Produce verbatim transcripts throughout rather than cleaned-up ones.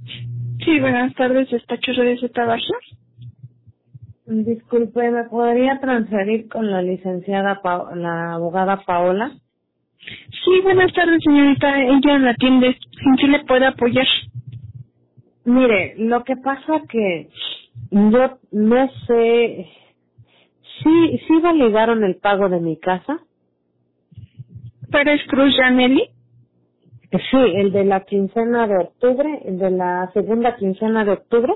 Sí, buenas tardes, despacho de Z Baja. Disculpe, ¿me podría transferir con la licenciada, pa la abogada Paola? Sí, buenas tardes, señorita. Ella la atiende. ¿En qué le puede apoyar? Mire, lo que pasa que yo no sé, ¿sí, sí validaron el pago de mi casa? ¿Pérez Cruz Janelli? Sí, el de la quincena de octubre, el de la segunda quincena de octubre.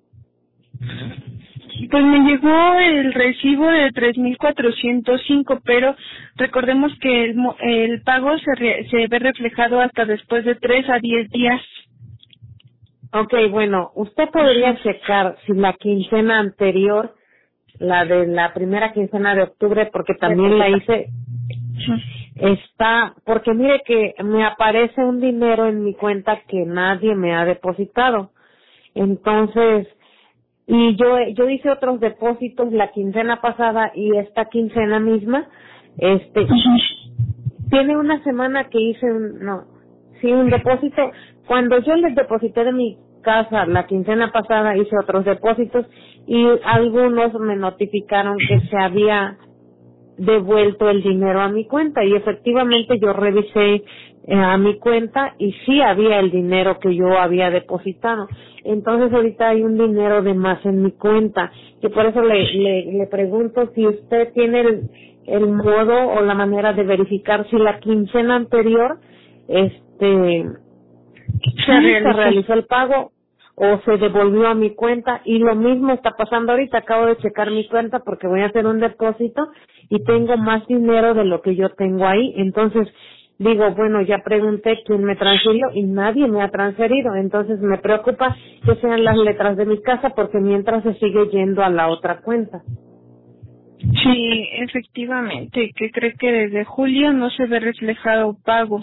Pues me llegó el recibo de tres mil cuatrocientos cinco, pero recordemos que el, mo- el pago se, re- se ve reflejado hasta después de tres a diez días. Ok, bueno, usted podría checar si la quincena anterior, la de la primera quincena de octubre, porque también la hice, está, porque mire que me aparece un dinero en mi cuenta que nadie me ha depositado. Entonces, y yo, yo hice otros depósitos la quincena pasada y esta quincena misma, este, tiene una semana que hice un, no, sí, un depósito. Cuando yo les deposité de mi casa la quincena pasada hice otros depósitos y algunos me notificaron que se había devuelto el dinero a mi cuenta y efectivamente yo revisé eh, a mi cuenta y sí había el dinero que yo había depositado. Entonces ahorita hay un dinero de más en mi cuenta y por eso le, le, le pregunto si usted tiene el, el modo o la manera de verificar si la quincena anterior este Se sí se realizó. realizó el pago o se devolvió a mi cuenta y lo mismo está pasando ahorita. Acabo de checar mi cuenta porque voy a hacer un depósito y tengo más dinero de lo que yo tengo ahí. Entonces digo, bueno, ya pregunté quién me transfirió y nadie me ha transferido. Entonces me preocupa que sean las letras de mi casa porque mientras se sigue yendo a la otra cuenta. Sí, efectivamente, que cree que desde julio no se ve reflejado pago.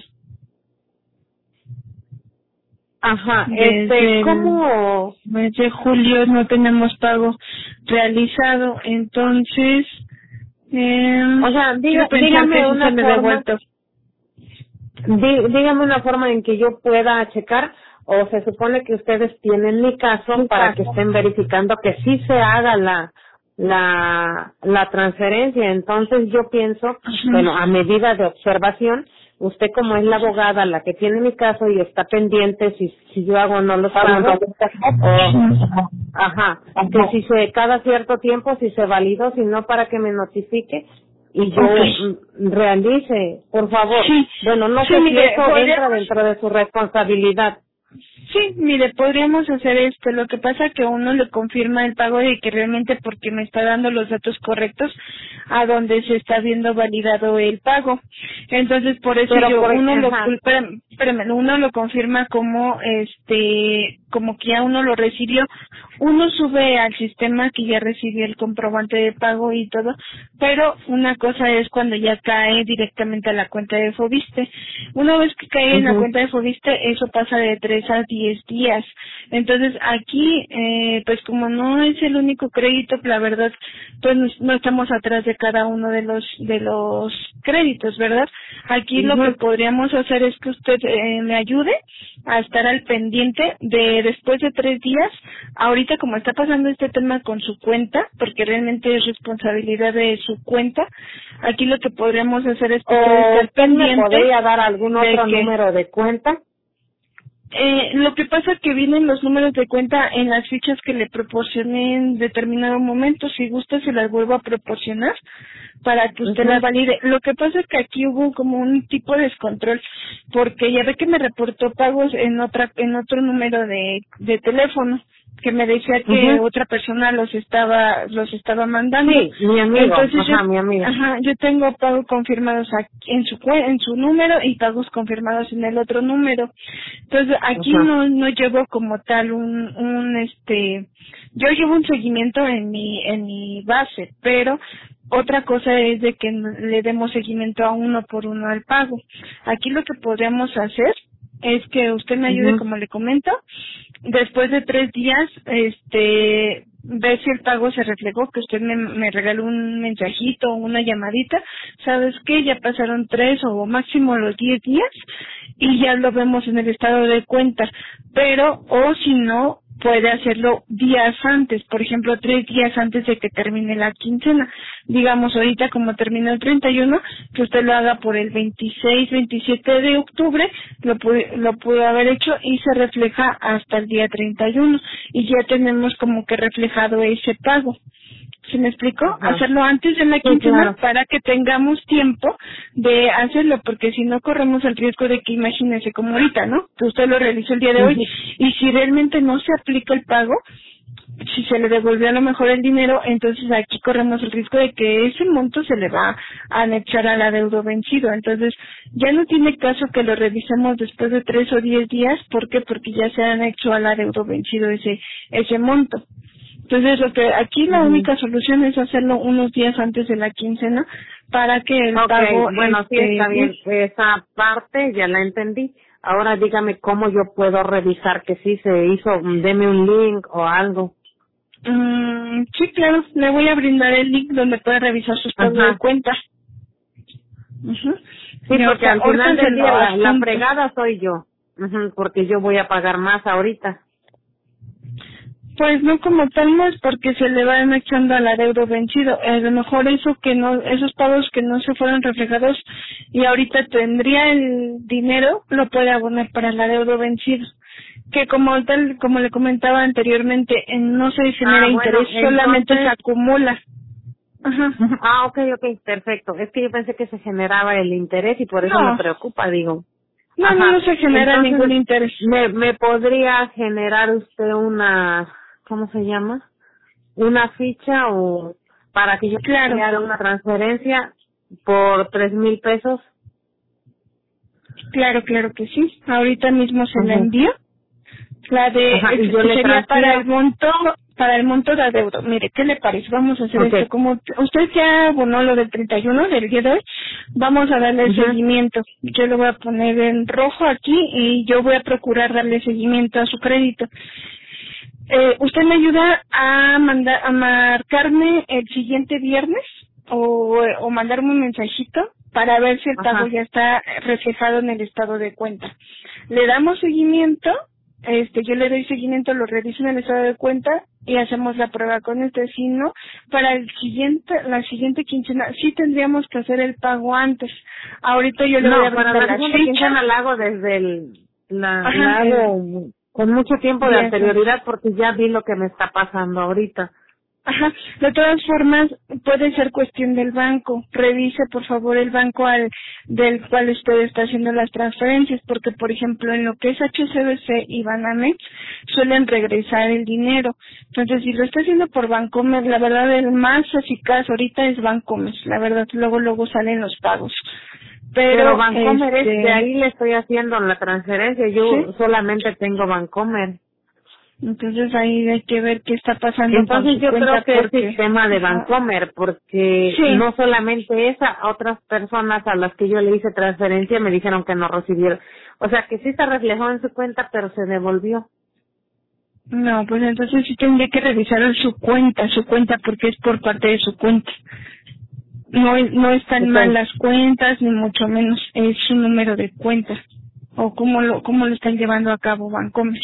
Ajá, este, Desde el ¿cómo? mes de julio no tenemos pago realizado, entonces eh, O sea, diga, quiero pensar que dígame sí se una me ha forma. devuelto. Dí- dígame una forma en que yo pueda checar o se supone que ustedes tienen mi caso para que estén verificando que sí se haga la la la transferencia. Entonces yo pienso, Ajá. bueno, a medida de observación, usted como es la abogada la que tiene mi caso y está pendiente si si yo hago o no los pagos o ajá, que si se cada cierto tiempo si se validó, si no para que me notifique y yo Ok. mm, realice, por favor. Sí, Bueno, no sí, sé si mire, eso entra podríamos, dentro de su responsabilidad. sí, mire, podríamos hacer esto. Lo que pasa que uno le confirma el pago de que realmente porque me está dando los datos correctos a donde se está viendo validado el pago. Entonces, por eso Pero yo, por uno lo, ajá, espérame, espérame, uno lo confirma como, este, como que ya uno lo recibió. Uno sube al sistema que ya recibió el comprobante de pago y todo, pero una cosa es cuando ya cae directamente a la cuenta de Fobiste. Una vez que cae en la ujú. cuenta de Fobiste, eso pasa de tres a diez días. Entonces aquí, eh, pues como no es el único crédito, la verdad, pues no no estamos atrás de cada uno de los de los créditos, ¿verdad? Aquí lo que Ujú. podríamos hacer es que usted eh, me ayude a estar al pendiente de después de tres días. Ahorita como está pasando este tema con su cuenta, porque realmente es responsabilidad de su cuenta, aquí lo que podríamos hacer es que usted ¿O estar usted me pendiente podría dar algún de otro que número de cuenta? eh, lo que pasa es que vienen los números de cuenta en las fichas que le proporcioné en determinado momento. Si gusta, se las vuelvo a proporcionar para que usted la Ujú. valide. Lo que pasa es que aquí hubo como un tipo de descontrol, porque ya ve que me reportó pagos en otra en otro número de, de teléfono, que me decía que Ujú. otra persona los estaba los estaba mandando. Sí, mi amigo, Entonces yo ajá, mi amigo. ajá, yo tengo pagos confirmados aquí en su cue- en su número y pagos confirmados en el otro número. Entonces aquí Ajá. no no llevo como tal un un este yo llevo un seguimiento en mi en mi base, pero otra cosa es de que le demos seguimiento a uno por uno al pago. Aquí lo que podríamos hacer es que usted me ayude, Uh-huh. como le comento. Después de tres días, este, ver si el pago se reflejó, que usted me, me regaló un mensajito o una llamadita. ¿Sabes qué? Ya pasaron tres o máximo los diez días y ya lo vemos en el estado de cuenta. Pero, o si no, puede hacerlo días antes, por ejemplo, tres días antes de que termine la quincena. Digamos, ahorita como termina el treinta y uno, que usted lo haga por el veintiséis, veintisiete de octubre, lo pude, lo pudo haber hecho y se refleja hasta el día treinta y uno y ya tenemos como que reflejado ese pago. ¿Se me explicó? Ajá. Hacerlo antes de la Sí, quincena claro. para que tengamos tiempo de hacerlo, porque si no corremos el riesgo de que, imagínese como ahorita, ¿no? Que usted lo realizó el día de hoy Uh-huh. y si realmente no se aplica el pago, si se le devolvió a lo mejor el dinero, entonces aquí corremos el riesgo de que ese monto se le va a anexar al adeudo vencido. Entonces ya no tiene caso que lo revisemos después de tres o diez días. ¿Por qué? Porque ya se anexó al adeudo vencido ese ese monto. Entonces, lo que aquí la Uh-huh. única solución es hacerlo unos días antes de la quincena para que el Ok, pago bueno, sí, este está bien. Esa parte ya la entendí. Ahora dígame cómo yo puedo revisar que sí se hizo. Deme un link o algo. mm, sí, claro, le voy a brindar el link donde puede revisar su estado de Ajá. cuenta. Ujú. Sí, Y porque ahorita, al ahorita final se del lo día la, la adjunto. fregada soy yo. Ujú, porque yo voy a pagar más ahorita. Pues no como tal, no es porque se le va anexando al adeudo vencido. A lo mejor eso que no, esos pagos que no se fueron reflejados y ahorita tendría el dinero, lo puede abonar para el adeudo vencido. Que como tal, como le comentaba anteriormente, en- no se genera Ah, bueno, interés, solamente se entonces... acumula. Ajá. Ah, ok, ok, perfecto. Es que yo pensé que se generaba el interés y por eso me No, preocupa, digo. no, no, no Ajá. se genera ningún Entonces, interés. ¿me, me podría generar usted una, ¿cómo se llama? Una ficha o para que yo Claro, haga una transferencia por tres mil pesos? claro, claro que sí. Ahorita mismo se la Ajá. envío. La de Ajá, y yo es- le sería para transfiero. el monto para el monto de adeudo. Mire, ¿qué le parece? Vamos a hacer Ok. esto. Como t- usted ya abonó lo del treinta y uno del día de hoy, vamos a darle Ajá. seguimiento. Yo lo voy a poner en rojo aquí y yo voy a procurar darle seguimiento a su crédito. Eh, ¿Usted me ayuda a mandar a marcarme el siguiente viernes o, o mandarme un mensajito para ver si el pago Ajá. ya está reflejado en el estado de cuenta? Le damos seguimiento, este, yo le doy seguimiento, lo reviso en el estado de cuenta y hacemos la prueba con este. Si no, para el siguiente, la siguiente quincena sí tendríamos que hacer el pago antes. Ahorita yo le voy a No, para brindar la la siguiente ficha. quincena la hago desde el, la, la Ajá, el hago con mucho tiempo de día antes. anterioridad porque ya vi lo que me está pasando ahorita. Ajá, de todas formas puede ser cuestión del banco. Revise por favor el banco al del cual usted está haciendo las transferencias, porque por ejemplo en lo que es H S B C y Banamex suelen regresar el dinero. Entonces si lo está haciendo por Bancomer, la verdad el más eficaz ahorita es Bancomer. La verdad luego luego salen los pagos. Pero Pero Bancomer es, de este, ahí le estoy haciendo la transferencia, sí. yo solamente tengo Bancomer. Entonces ahí hay que ver qué está pasando con Entonces su yo creo cuenta que es porque sistema de ajá, Bancomer, porque sí. no solamente esa, a otras personas a las que yo le hice transferencia me dijeron que no recibieron. O sea, que sí se reflejó en su cuenta, pero se devolvió. No, pues entonces sí tendría que revisar su cuenta, su cuenta, porque es por parte de su cuenta. No, no están mal Okay. las cuentas, ni mucho menos es su número de cuenta. O cómo lo, cómo lo están llevando a cabo Bancomer.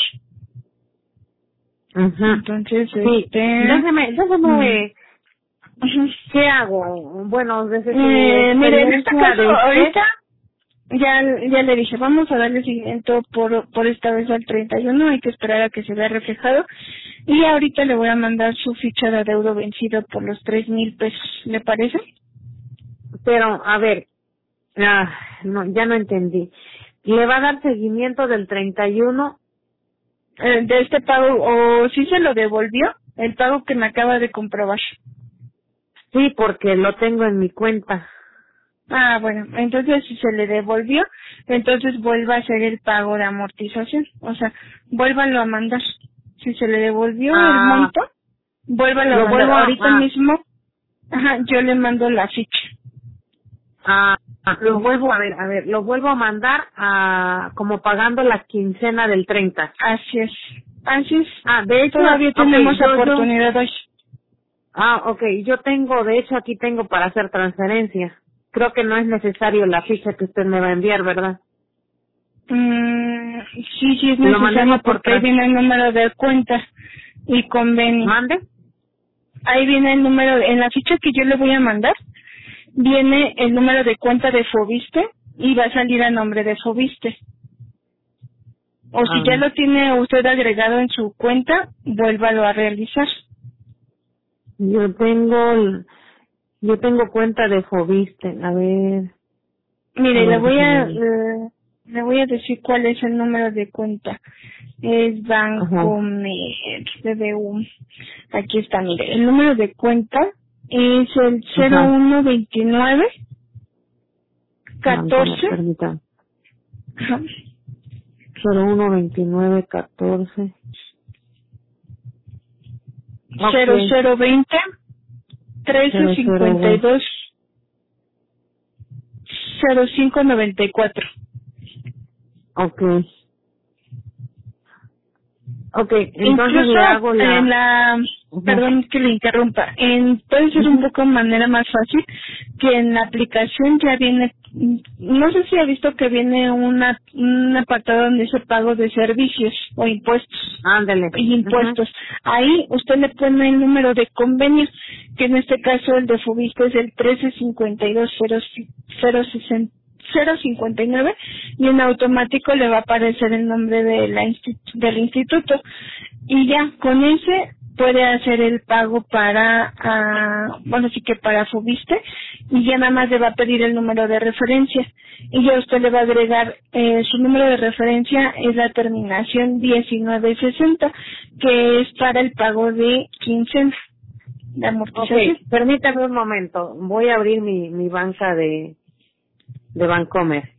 Ajá. Entonces, Sí, este... déjeme, mm, déjeme, ujú. ¿qué hago? Bueno, desde su eh, mire, en este experiencia caso, de usted, ahorita ya, ya le dije, vamos a darle seguimiento por, por esta vez al treinta y uno, hay que esperar a que se vea reflejado. Y ahorita le voy a mandar su ficha de adeudo vencido por los tres mil pesos, ¿le parece? pero a ver, ah, no, ya no entendí. ¿Le va a dar seguimiento del treinta y uno? Eh, de este pago, o si se lo devolvió, el pago que me acaba de comprobar. Sí, porque lo tengo en mi cuenta. Ah, bueno, entonces si se le devolvió, entonces vuelva a hacer el pago de amortización, o sea, vuélvalo a mandar. Si se le devolvió el Ah, monto, vuélvalo a lo mandar. vuelvo a, Ahorita ah, mismo, ajá, yo le mando la ficha. Ah, lo vuelvo a ver, a ver, lo vuelvo a mandar a como pagando la quincena del treinta. Así es, así es. Ah, de hecho, Todavía okay, tenemos yo, oportunidad hoy. Ah, okay, yo tengo, de hecho aquí tengo para hacer transferencia. Creo que no es necesario la ficha que usted me va a enviar, ¿verdad? Mm, sí, sí es Lo necesario mandemos por porque ahí trans. viene el número de cuenta y convenio. ¿Mande? Ahí viene el número, en la ficha que yo le voy a mandar, viene el número de cuenta de Fobiste y va a salir a nombre de Fobiste. O si ya Ah, lo tiene usted agregado en su cuenta, vuélvalo a realizar. yo tengo, yo tengo cuenta de Fobiste. A ver, a Mire, le ver, voy déjame a ver. eh, le voy a decir cuál es el número de cuenta. Es Ajá, Bancomer, B B U. Aquí está, mire, el número de cuenta es el cero ajá. uno veintinueve Bancomer, catorce permítame. ajá, cero uno veintinueve catorce. cero Okay, cero veinte trece cero cero cincuenta y dos. dos cero cinco noventa y cuatro. Okay. Okay, entonces Incluso le hago en la... la, Ajá. perdón que le interrumpa, en, puede ser un Ujú. poco manera más fácil que en la aplicación ya viene, no sé si ha visto que viene una, un apartado donde dice pago de servicios o impuestos Ándale. y Ajá. impuestos. Ahí usted le pone el número de convenio, que en este caso el de Fobiste es el trece cincuenta y dos cero sesenta cero cincuenta y nueve y en automático le va a aparecer el nombre de la insti- del instituto y ya con ese puede hacer el pago para ah, bueno sí que para Fobiste y ya nada más le va a pedir el número de referencia y ya usted le va a agregar eh, su número de referencia es la terminación diecinueve sesenta que es para el pago de quincena de amortización. Okay, permítame un momento. Voy a abrir mi, mi banca de, de Bancomer.